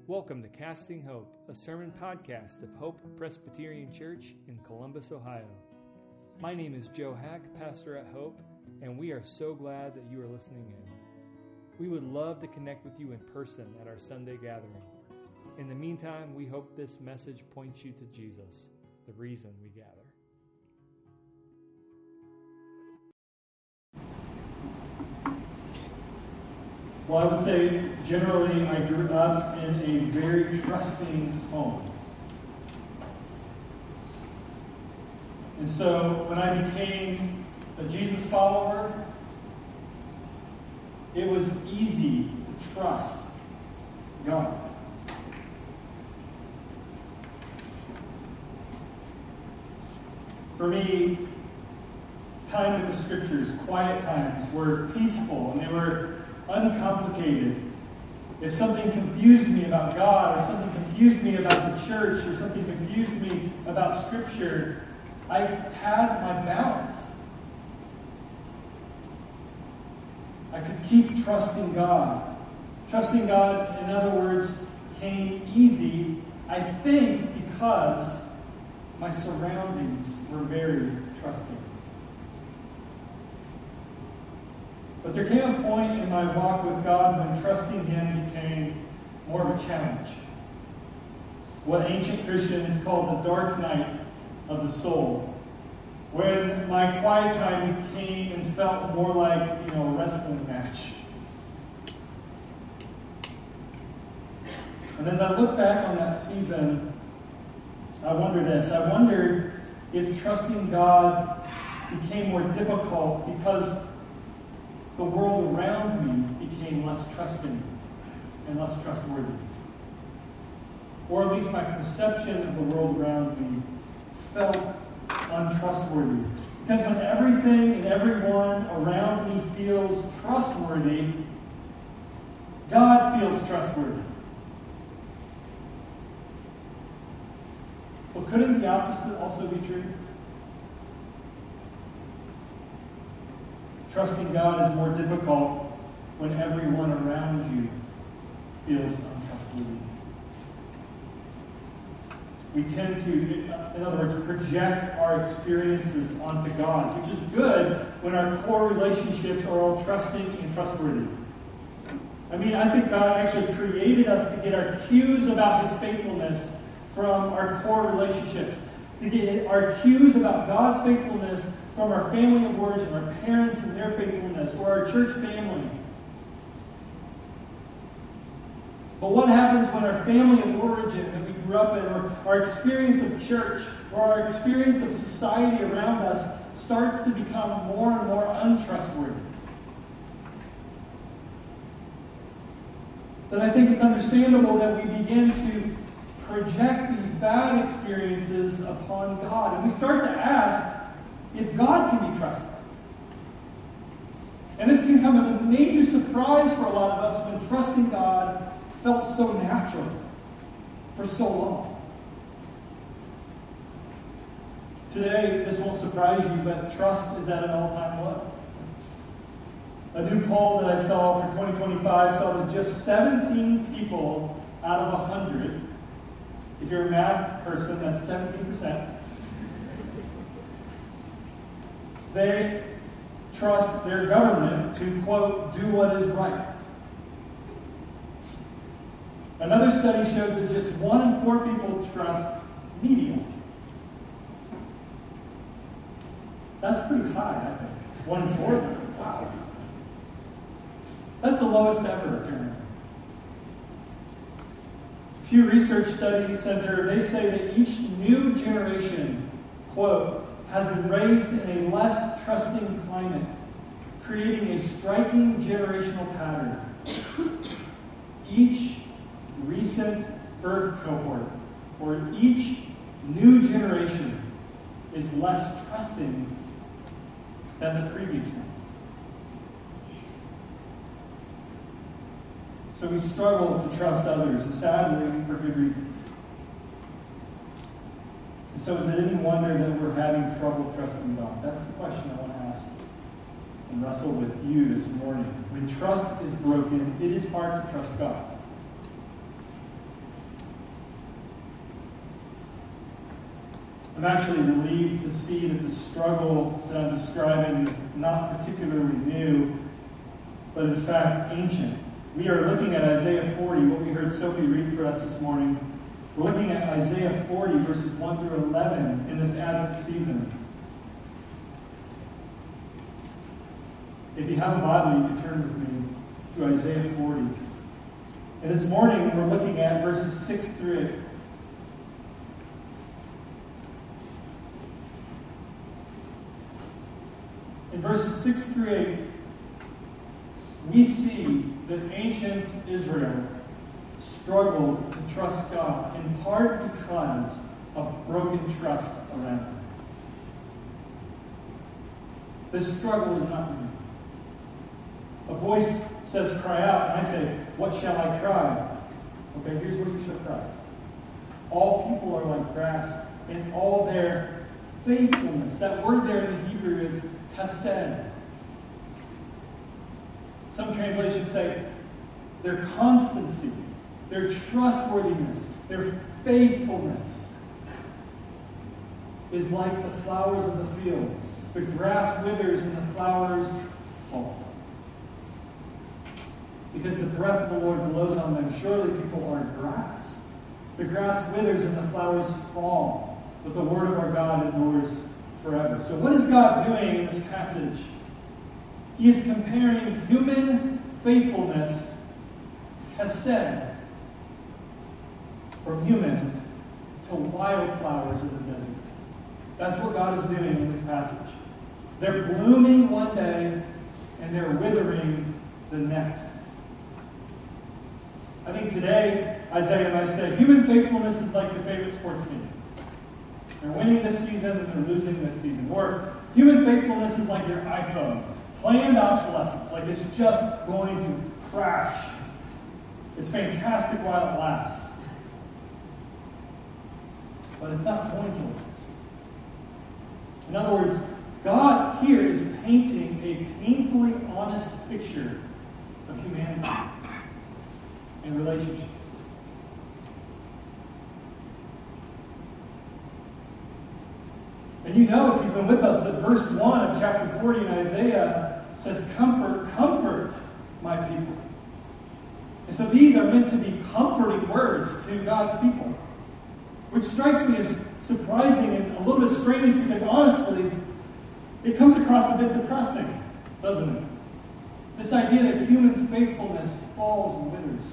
Welcome to Casting Hope, a sermon podcast of Hope Presbyterian Church in Columbus, Ohio. My name is Joe Hack, pastor at Hope, and we are so glad that you are listening in. We would love to connect with you in person at our Sunday gathering. In the meantime, we hope this message points you to Jesus, the reason we gather. Well, I would say, generally, I grew up in a very trusting home. And so, when I became a Jesus follower, it was easy to trust God. For me, time with the Scriptures, quiet times, were peaceful, and they were uncomplicated. If something confused me about God, or something confused me about the church, or something confused me about Scripture, I had my balance. I could keep trusting God. Trusting God, in other words, came easy, I think, because my surroundings were very trusting. But there came a point in my walk with God when trusting Him became more of a challenge. What ancient Christians called the dark night of the soul. When my quiet time became and felt more like, a wrestling match. And as I look back on that season, I wonder this. I wonder if trusting God became more difficult because the world around me became less trusting and less trustworthy. Or at least my perception of the world around me felt untrustworthy. Because when everything and everyone around me feels trustworthy, God feels trustworthy. But couldn't the opposite also be true? Trusting God is more difficult when everyone around you feels untrustworthy. We tend to, in other words, project our experiences onto God, which is good when our core relationships are all trusting and trustworthy. I think God actually created us to get our cues about His faithfulness from our core relationships, to get our cues about God's faithfulness from our family of origin, our parents and their faithfulness, or our church family. But what happens when our family of origin that we grew up in, or our experience of church, or our experience of society around us starts to become more and more untrustworthy? Then I think it's understandable that we begin to project these bad experiences upon God. And we start to ask if God can be trusted. And this can come as a major surprise for a lot of us when trusting God felt so natural for so long. Today, this won't surprise you, but trust is at an all-time low. A new poll that I saw for 2025 saw that just 17 people out of 100, if you're a math person, that's 17%, they trust their government to, quote, do what is right. Another study shows that just 1 in 4 people trust media. That's pretty high, I think. 1 in 4? Wow. That's the lowest ever, apparently. Pew Research Study Center, they say that each new generation, quote, has been raised in a less trusting climate, creating a striking generational pattern. Each recent birth cohort, or each new generation, is less trusting than the previous one. So we struggle to trust others, and sadly, for good reasons. And so is it any wonder that we're having trouble trusting God? That's the question I want to ask and wrestle with you this morning. When trust is broken, it is hard to trust God. I'm actually relieved to see that the struggle that I'm describing is not particularly new, but in fact ancient. We are looking at Isaiah 40, what we heard Sophie read for us this morning. We're looking at Isaiah 40, verses 1 through 11 in this Advent season. If you have a Bible, you can turn with me to Isaiah 40. And this morning, we're looking at verses 6 through 8. In verses 6 through 8, we see that ancient Israel struggled to trust God, in part because of broken trust around them. This struggle is not new. A voice says, cry out, and I say, what shall I cry? Okay, here's what you shall cry. All people are like grass, and all their faithfulness. That word there in the Hebrew is hesed. Some translations say their constancy, their trustworthiness, their faithfulness is like the flowers of the field. The grass withers and the flowers fall. Because the breath of the Lord blows on them. Surely people are grass. The grass withers and the flowers fall, but the word of our God endures forever. So what is God doing in this passage? He is comparing human faithfulness, hesed, from humans to wildflowers in the desert. That's what God is doing in this passage. They're blooming one day, and they're withering the next. I think today, Isaiah might say, human faithfulness is like your favorite sports team. They're winning this season and they're losing this season. Or human faithfulness is like your iPhone. Planned obsolescence, like it's just going to crash. It's fantastic while it lasts. But it's not going to last. In other words, God here is painting a painfully honest picture of humanity and relationships. And you know, if you've been with us, that verse 1 of chapter 40 in Isaiah says, comfort, comfort my people. And so these are meant to be comforting words to God's people, which strikes me as surprising and a little bit strange because honestly, it comes across a bit depressing, doesn't it? This idea that human faithfulness falls and withers.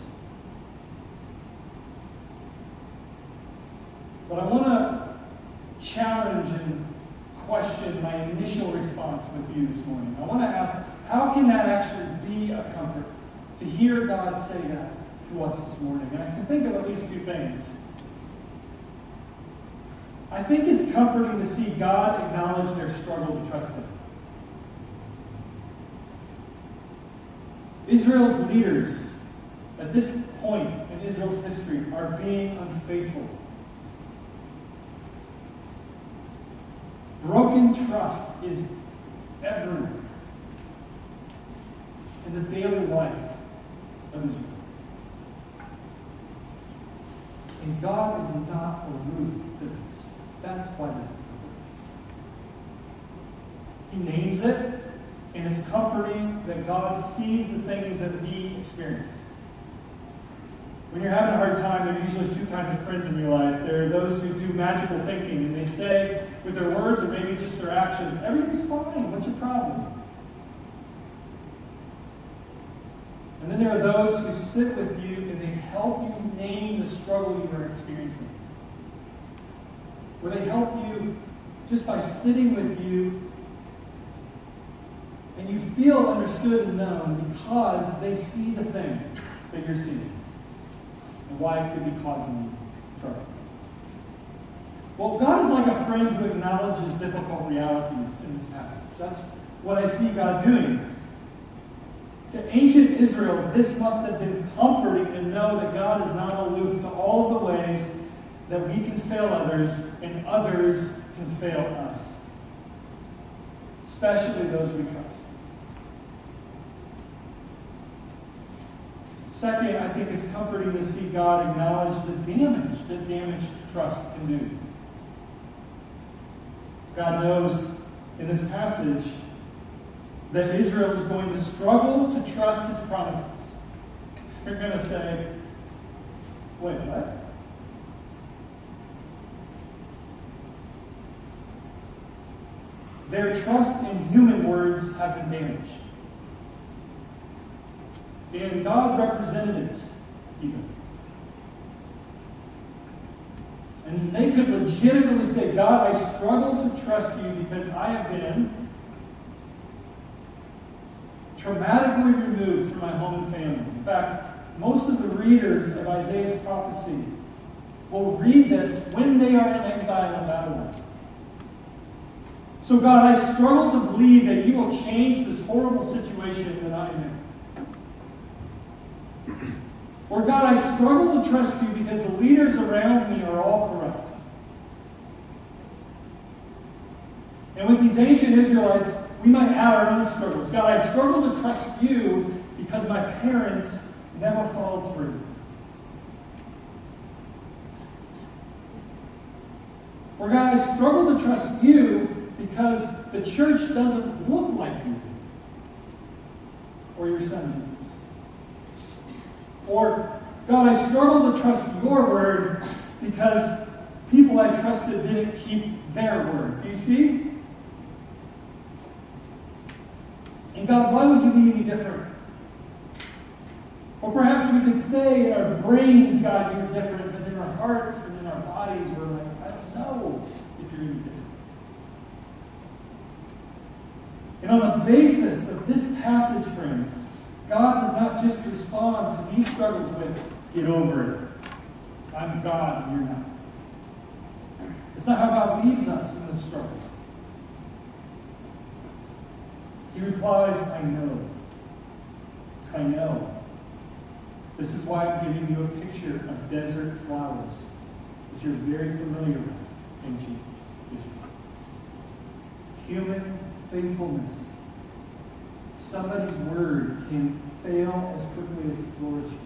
But I want to challenge and question my initial response with you this morning. I want to ask, how can that actually be a comfort to hear God say that to us this morning? And I can think of at least two things. I think it's comforting to see God acknowledge their struggle to trust Him. Israel's leaders, at this point in Israel's history, are being unfaithful. Broken trust is everywhere in the daily life of Israel. And God is not aloof to this. That's why this is important. He names it, and it's comforting that God sees the things that we experience. When you're having a hard time, there are usually two kinds of friends in your life. There are those who do magical thinking, and they say with their words or maybe just their actions, everything's fine, what's your problem? And then there are those who sit with you and they help you name the struggle you are experiencing. Where they help you just by sitting with you, and you feel understood and known because they see the thing that you're seeing and why it could be causing you trouble. Well, God is like a friend who acknowledges difficult realities in this passage. That's what I see God doing. To ancient Israel, this must have been comforting to know that God is not aloof to all of the ways that we can fail others and others can fail us, especially those we trust. Second, I think it's comforting to see God acknowledge the damage that damaged trust can do. God knows in this passage that Israel is going to struggle to trust his promises. You're going to say, wait, what? Their trust in human words have been damaged. In God's representatives, even. And they could legitimately say, God, I struggle to trust you because I have been traumatically removed from my home and family. In fact, most of the readers of Isaiah's prophecy will read this when they are in exile in Babylon. So God, I struggle to believe that you will change this horrible situation that I'm in. Or God, I struggle to trust you because the leaders around me are all corrupt. And with these ancient Israelites, we might add our own struggles. God, I struggle to trust you because my parents never followed through. Or God, I struggle to trust you because the church doesn't look like you or your son Jesus. Or, God, I struggle to trust your word because people I trusted didn't keep their word. Do you see? And God, why would you be any different? Or perhaps we could say in our brains, God, you're different, but in our hearts and in our bodies, we're like, I don't know if you're any different. And on the basis of this passage, friends, God does not just respond to these struggles with, get over it. I'm God and you're not. It's not how God leaves us in the struggle. He replies, I know. I know. This is why I'm giving you a picture of desert flowers, which you're very familiar with in Israel. Human faithfulness. Somebody's word can fail as quickly as it flourishes.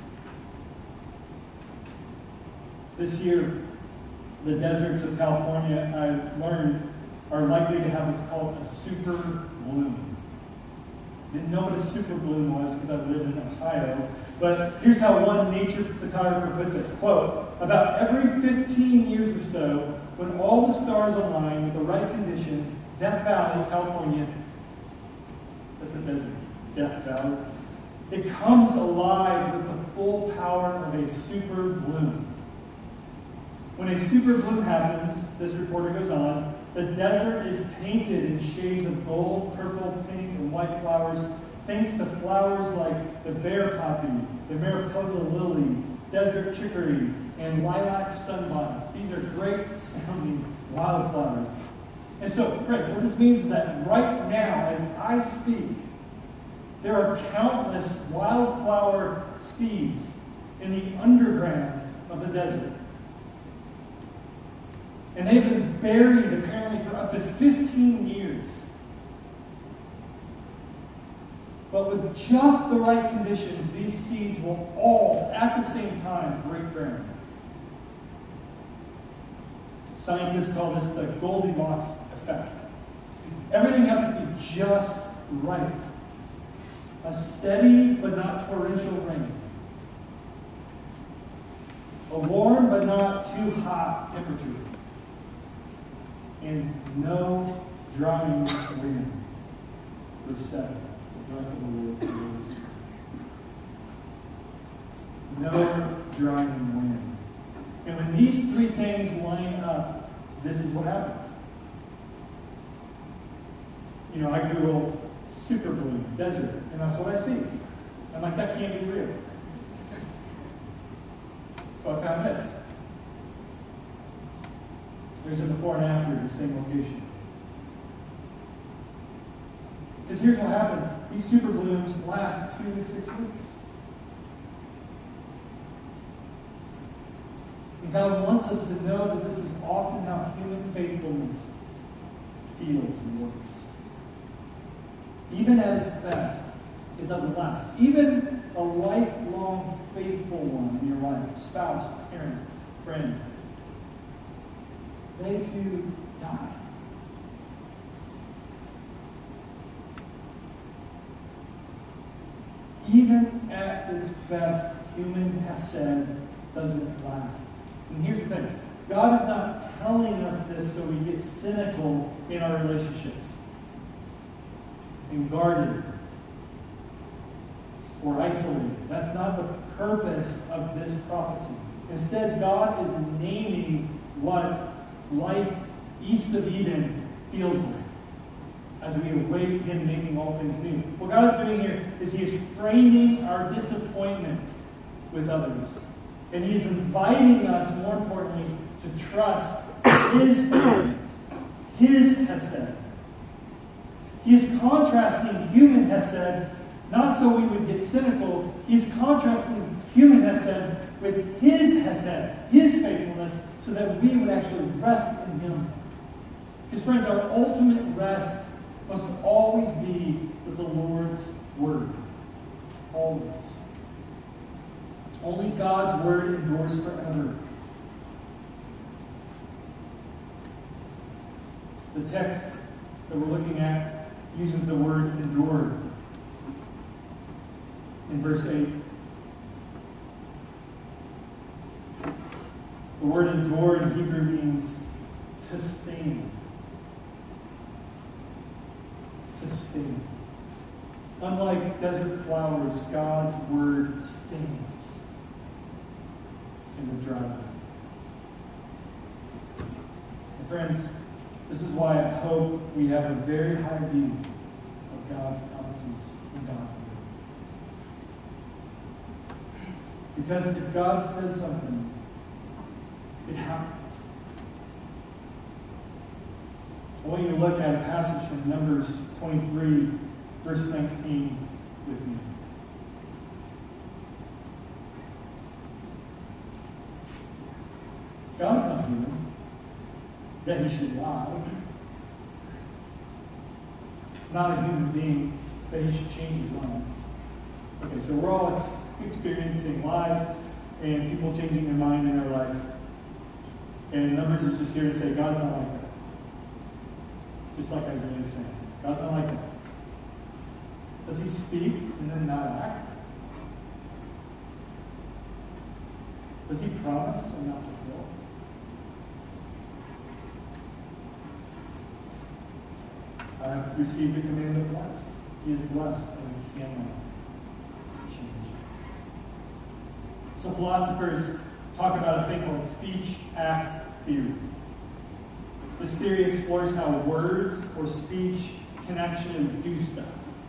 This year, the deserts of California, I learned, are likely to have what's called a super bloom. Didn't know what a super bloom was because I lived in Ohio. But here's how one nature photographer puts it. Quote, about every 15 years or so, when all the stars align with the right conditions, Death Valley, California, that's a desert, Death Valley, it comes alive with the full power of a super bloom. When a super bloom happens, this reporter goes on, the desert is painted in shades of gold, purple, pink, and white flowers, thanks to flowers like the bear poppy, the Mariposa lily, desert chicory, and lilac sunbonnet. These are great sounding wildflowers. And so, friends, what this means is that right now, as I speak, there are countless wildflower seeds in the underground of the desert. And they've been buried, apparently, for up to 15 years. But with just the right conditions, these seeds will all, at the same time, break ground. Scientists call this the Goldilocks effect. Everything has to be just right. A steady but not torrential rain. A warm but not too hot temperature. And no drying wind. Verse 7. No drying wind. And when these three things line up, this is what happens. You know, I Google super bloom, desert, and that's what I see. I'm like, that can't be real. So I found this. There's a before and after at the same location. Because here's what happens. These super blooms last 2 to 6 weeks. And God wants us to know that this is often how human faithfulness feels and works. Even at its best, it doesn't last. Even a lifelong faithful one in your life, spouse, parent, friend, they too die. even at its best, human hesed doesn't last. And here's the thing. God is not telling us this so we get cynical in our relationships and guarded or isolated. That's not the purpose of this prophecy. Instead, God is naming what life east of Eden feels like as we await Him making all things new. What God is doing here is He is framing our disappointment with others. And He is inviting us, more importantly, to trust His faithfulness, His hesed. He is contrasting human hesed, not so we would get cynical. He is contrasting human hesed with His hesed, His faithfulness, so that we would actually rest in Him. Because friends, our ultimate rest must always be with the Lord's Word. Always. Only God's Word endures forever. The text that we're looking at uses the word endure in verse 8. The word endure in Hebrew means to stain. To stain. Unlike desert flowers, God's word stains in the dry land. And friends, this is why I hope we have a very high view of God's promises in God's Word. Because if God says something, it happens. I want you to look at a passage from Numbers 23, verse 19 with me. God's not human that He should lie. Not a human being that He should change His mind. Okay, so we're all experiencing lies and people changing their mind in their life. And Numbers is just here to say God's not like that. Just like Isaiah is saying. God's not like that. Does He speak and then not act? Does He promise and not fulfill? I have received the command to bless. He is blessed, and we cannot change it. So philosophers talk about a thing called speech-act theory. This theory explores how words or speech can actually do stuff.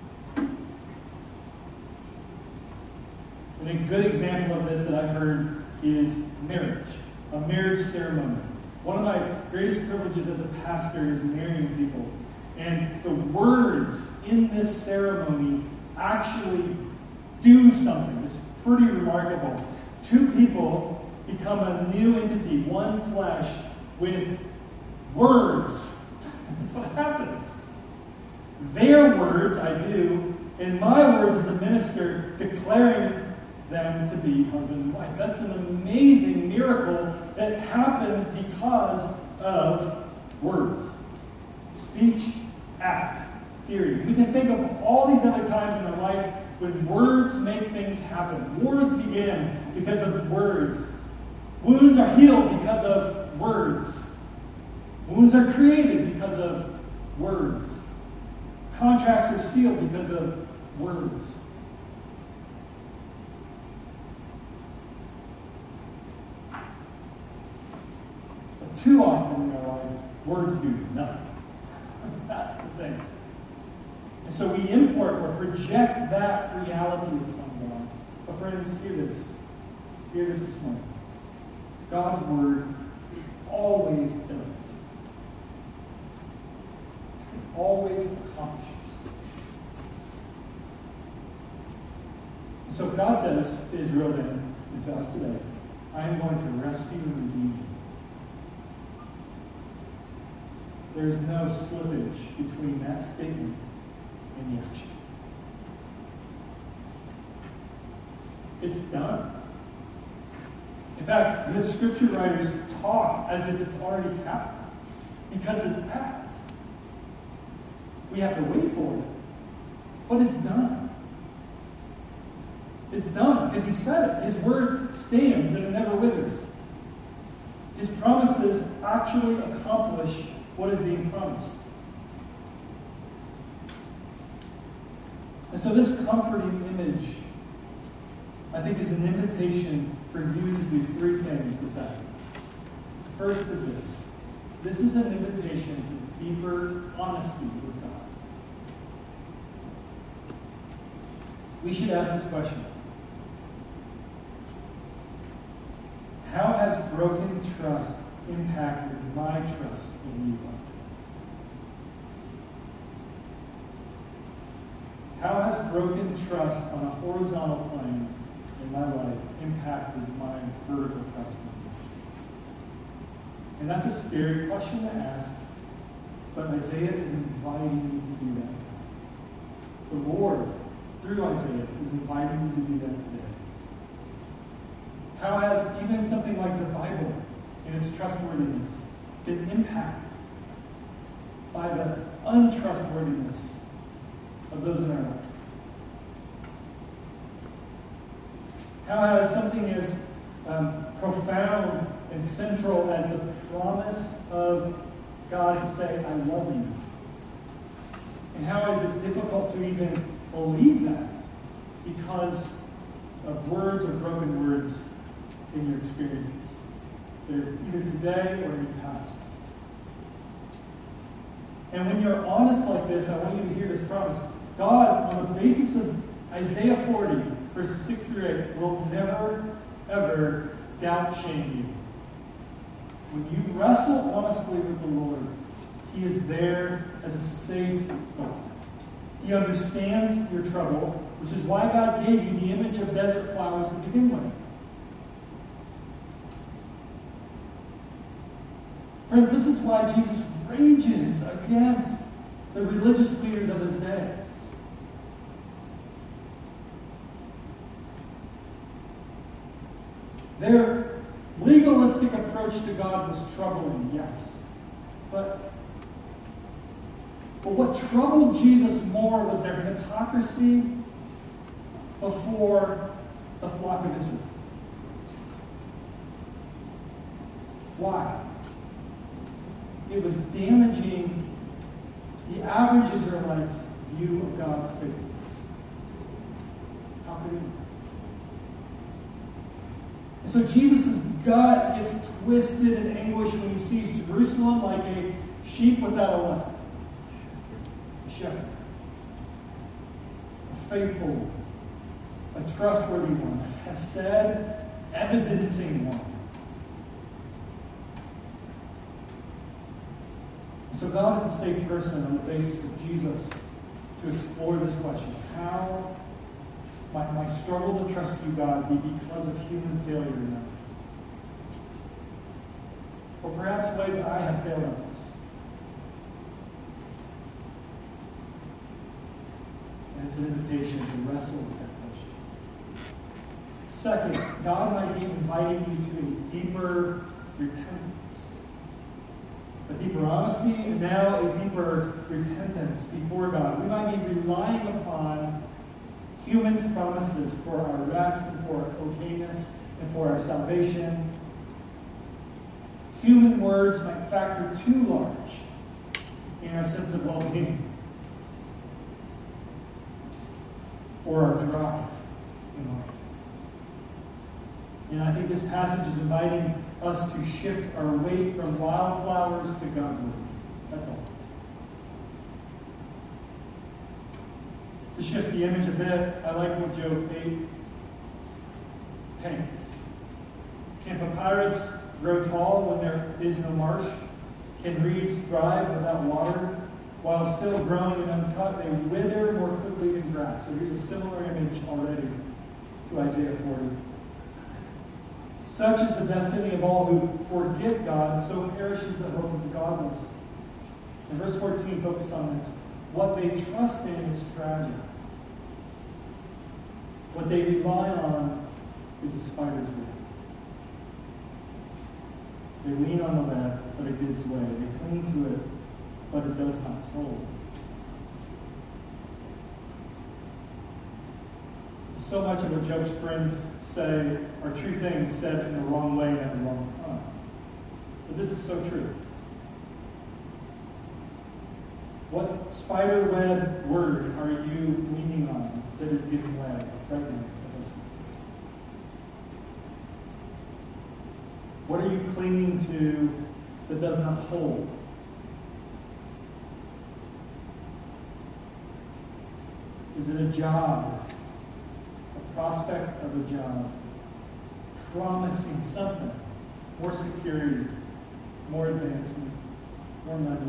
And a good example of this that I've heard is marriage, a marriage ceremony. One of my greatest privileges as a pastor is marrying people. And the words in this ceremony actually do something. It's pretty remarkable. Two people become a new entity, one flesh, with words. That's what happens. Their words, I do, and my words as a minister, declaring them to be husband and wife. That's an amazing miracle that happens because of words. Speech, act, theory. We can think of all these other times in our life when words make things happen. Wars begin because of words. Wounds are healed because of words. Wounds are created because of words. Contracts are sealed because of words. But too often in our life, words do nothing. That's the thing. And so we import or project that reality upon God. But friends, hear this. Hear this morning. God's Word always does. It always accomplishes. And so if God says to Israel then, and to us today, I am going to rescue and redeem you. There's no slippage between that statement and the action. It's done. In fact, the scripture writers talk as if it's already happened, because it has. We have to wait for it, but it's done. It's done, because he said it. His word stands and it never withers. His promises actually accomplish what is being promised. And so this comforting image, I think, is an invitation for you to do three things this afternoon. The first is this. This is an invitation to deeper honesty with God. We should ask this question. How has broken trust impacted my trust in you, God? How has broken trust on a horizontal plane in my life impacted my vertical trust in you? And that's a scary question to ask, but Isaiah is inviting you to do that. The Lord, through Isaiah, is inviting you to do that today. How has even something like the Bible and its trustworthiness been impacted by the untrustworthiness of those in our life? How has something as profound and central as the promise of God to say, I love you? And how is it difficult to even believe that because of words or broken words in your experiences? They're either today or in the past. And when you're honest like this, I want you to hear this promise. God, on the basis of Isaiah 40, verses 6 through 8, will never, ever doubt shame you. When you wrestle honestly with the Lord, He is there as a safe God. He understands your trouble, which is why God gave you the image of desert flowers to begin with. Friends, this is why Jesus rages against the religious leaders of his day. Their legalistic approach to God was troubling, yes. But what troubled Jesus more was their hypocrisy before the flock of Israel. Why? It was damaging the average Israelite's view of God's faithfulness. How could he? And so Jesus' gut gets twisted in anguish when he sees Jerusalem like a sheep without a lamb. A shepherd. A faithful one. A trustworthy one. A chesed, evidencing one. So God is a safe person on the basis of Jesus to explore this question. How might my struggle to trust you, God, be because of human failure in that? Or perhaps ways that I have failed others. And it's an invitation to wrestle with that question. Second, God might be inviting you to a deeper repentance. A deeper honesty, and now a deeper repentance before God. We might be relying upon human promises for our rest and for our okayness and for our salvation. Human words might factor too large in our sense of well-being or our drive in life. And I think this passage is inviting us to shift our weight from wildflowers to God's word. That's all. To shift the image a bit, I like what Job 8 paints. Can papyrus grow tall when there is no marsh? Can reeds thrive without water? While still growing and uncut, they wither more quickly than grass. So here's a similar image already to Isaiah 40. Such is the destiny of all who forget God, so perishes the hope of the godless. And verse 14, focus on this. What they trust in is fragile. What they rely on is a spider's web. They lean on the web, but it gives way. They cling to it, but it does not hold. so much of what Job's friends say are true things said in the wrong way and at the wrong time. But this is so true. What spiderweb word are you leaning on that is giving way right now as I speak? What are you clinging to that does not hold? Is it a job? A prospect of a job? Promising something? More security? More advancement? More money?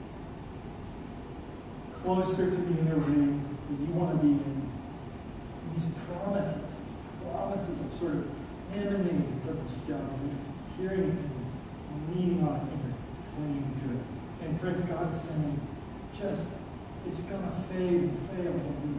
Closer to the inner ring that you want to be in? These promises are sort of emanating from this job. Hearing it and leaning on it and clinging to it. And friends, God is saying, it's going to fade and fail.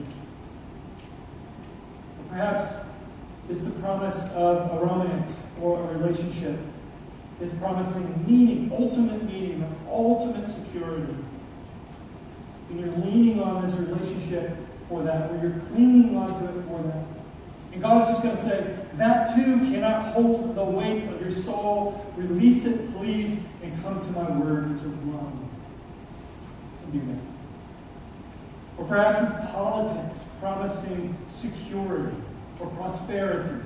Perhaps it's the promise of a romance or a relationship. It's promising meaning, ultimate security. And you're leaning on this relationship for that, or you're clinging onto it for that. And God is just going to say, that too cannot hold the weight of your soul. Release it, please, and come to my word to run. And do that. Or perhaps it's politics, promising security or prosperity.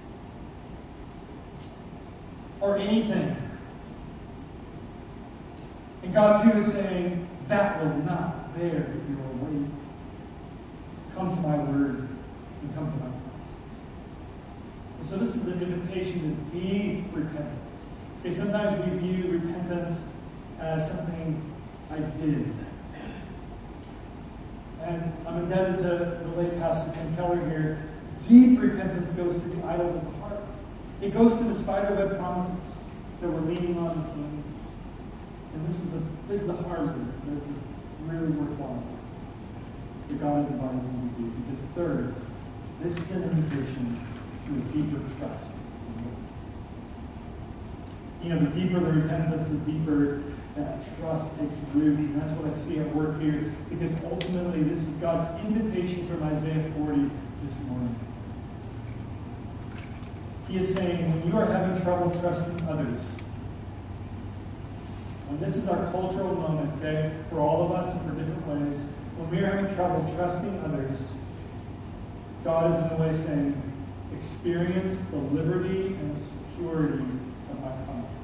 Or anything. And God too is saying, that will not bear your weight. Come to my word and come to my promises. And so this is an invitation to deep repentance. Okay, sometimes we view repentance as something I did. And I'm indebted to the late Pastor Ken Keller here. Deep repentance goes to the idols of the heart. It goes to the spiderweb promises that we're leaning on and clinging to. And this is the hard work. That's really worthwhile work that God is inviting you to do. Because third, this is an invitation to a deeper trust in God. The deeper the repentance, the deeper that trust takes root. And that's what I see at work here. Because ultimately, this is God's invitation from Isaiah 40 this morning. He is saying, when you are having trouble trusting others, and this is our cultural moment, okay, for all of us and for different ways, when we are having trouble trusting others, God is in a way saying, experience the liberty and the security of my promises.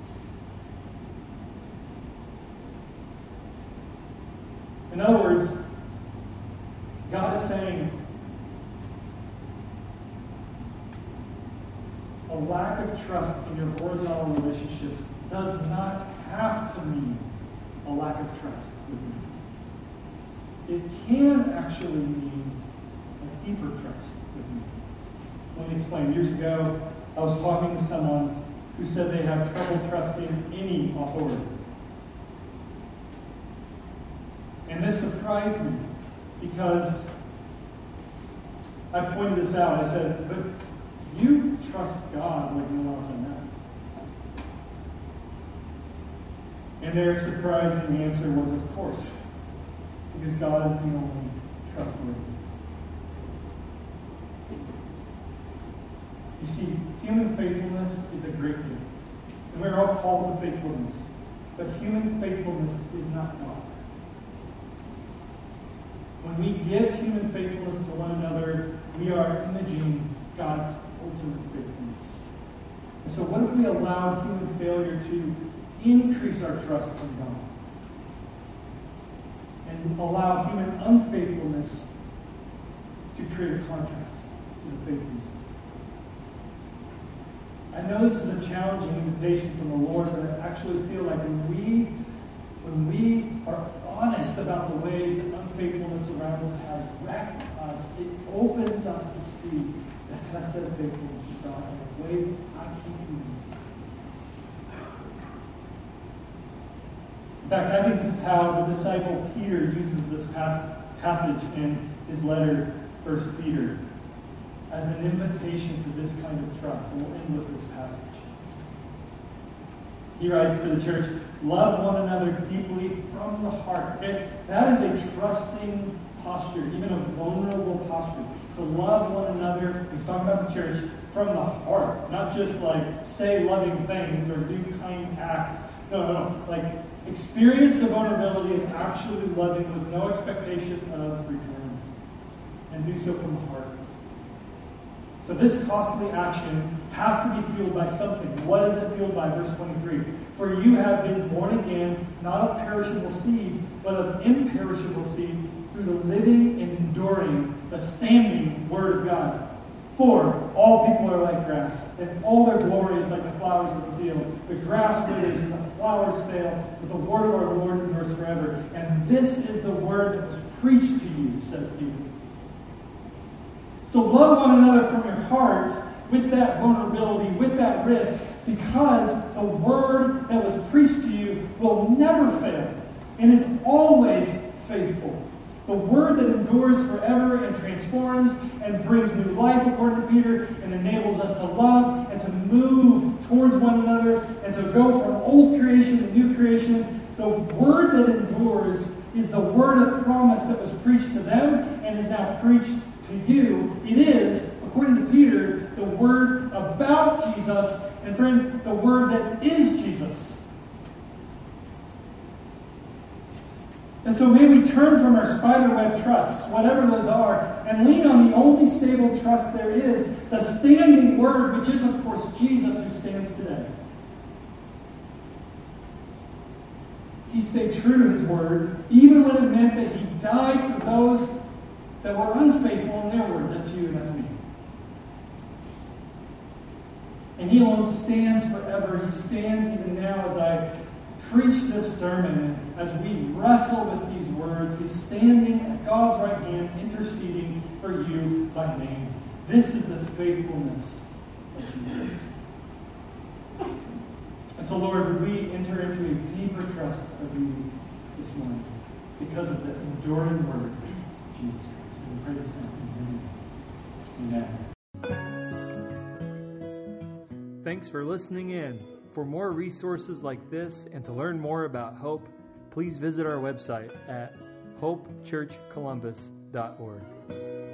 In other words, God is saying, a lack of trust in your horizontal relationships does not have to mean a lack of trust with me. It can actually mean a deeper trust with me. Let me explain. Years ago, I was talking to someone who said they have trouble trusting any authority. And this surprised me because I pointed this out. I said, but you trust God like no one else I know. And their surprising answer was, of course, because God is the only trustworthy. You see, human faithfulness is a great gift. And we're all called to faithfulness. But human faithfulness is not God. When we give human faithfulness to one another, we are imaging God's ultimate faithfulness. And so what if we allow human failure to increase our trust in God? And allow human unfaithfulness to create a contrast to the faithfulness. I know this is a challenging invitation from the Lord, but I actually feel like when we are honest about the ways that unfaithfulness around us has wrecked us, it opens us to see the chesed of faithfulness of God in a way I can't use. In fact, I think this is how the disciple Peter uses this passage in his letter, 1 Peter, as an invitation to this kind of trust. And we'll end with this passage. He writes to the church, love one another deeply from the heart. Okay? That is a trusting posture, even a vulnerable posture, to love one another. He's talking about the church from the heart, not just like say loving things or do kind acts. No. Like experience the vulnerability of actually loving with no expectation of return, and do so from the heart. So this costly action has to be fueled by something. What is it fueled by? Verse 23. For you have been born again, not of perishable seed, but of imperishable seed, through the living and enduring, the standing Word of God. For all people are like grass, and all their glory is like the flowers of the field. The grass withers and the flowers fail, but the word of our Lord endures forever. And this is the word that was preached to you, says Peter. So love one another from your heart with that vulnerability, with that risk, because the word that was preached to you will never fail and is always faithful. The word that endures forever and transforms and brings new life, according to Peter, and enables us to love and to move towards one another and to go from old creation to new creation. The word that endures is the word of promise that was preached to them and is now preached to you. It is, according to Peter, the word about Jesus, and friends, the word that is Jesus. And so may we turn from our spiderweb trusts, whatever those are, and lean on the only stable trust there is, the standing word, which is, of course, Jesus who stands today. He stayed true to his word, even when it meant that he died for those that were unfaithful in their word. That's you and that's me. And he alone stands forever. He stands even now as I preach this sermon, as we wrestle with these words. He's standing at God's right hand, interceding for you by name. This is the faithfulness of Jesus. And so, Lord, would we enter into a deeper trust of you this morning because of the enduring word of Jesus Christ. And we pray this in his name. Amen. Thanks for listening in. For more resources like this and to learn more about Hope, please visit our website at hopechurchcolumbus.org.